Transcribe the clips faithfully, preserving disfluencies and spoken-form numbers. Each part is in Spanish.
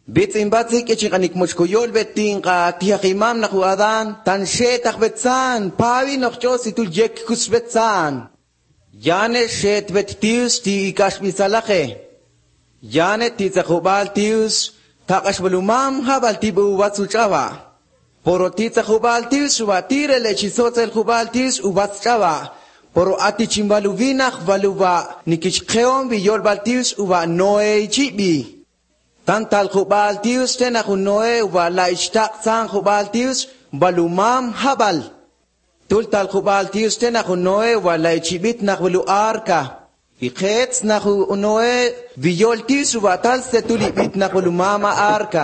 Bits in batzik echiganik mochkoyol betin ka tihakimam na kuadan tan shetak betsan pavi nokcho situl jek kus betsan Yane shet bettius ti ikash bisalache Yane ti zakhubal tius takash balumam habal tibu watsuchava Poro ti zakhubal tius watire lechisotel khubal tius ubatchava Poro ati chimbaluvinach valuva nikichkeon biyol baltius uva noe chibi Tantal khubal tius tena kunoe uva la ishtak san khubal tius balumam habal Tultal khubal tius tena kunoe uva la ichibit nakhulu arka Ikhets nakhu unoe biyol tius uva tal setulibit nakhulu mama arka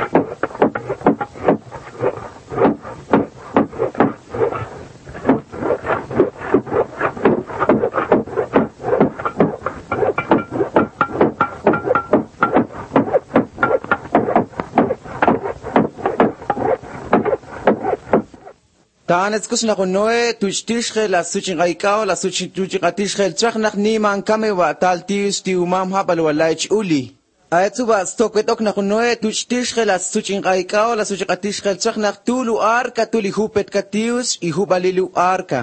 Taanets kus na kunoe tuchtishre la suchin gaikao la suchin tuchikatishre tsakh nak niman kame wa taltius ti umam habal walaich uli Aetsu ba stokwet ok na kunoe tuchtishre la suchin gaikao la suchikatishre tsakh nak tulu arka tuli hupet katius I hubalilu arka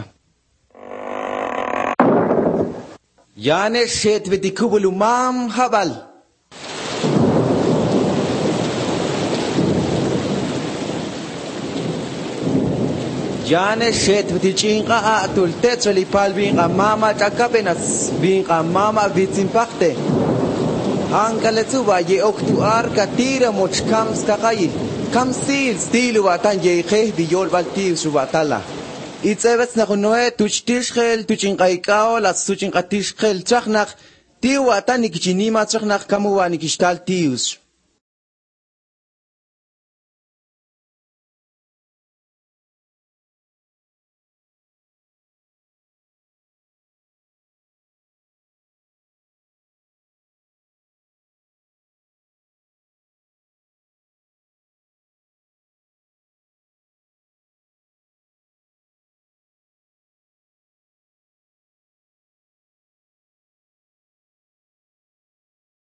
Yane shet vetikubul umam habal Jane shet vitichinqa atul tetzoli palbinqa mama chakapenas binqa mama vitsimpaqte Hankaletsuba ye oktu arka tira moch kams kaqayil kam sil stilu watan ye kheh biyol balti subatala Itzevets na kunoe tuchtishkhel tuchinqaikao la suchinqatishkhel chakhnaq ti watan nikichinima chakhnaq kamuwa nikishtal tius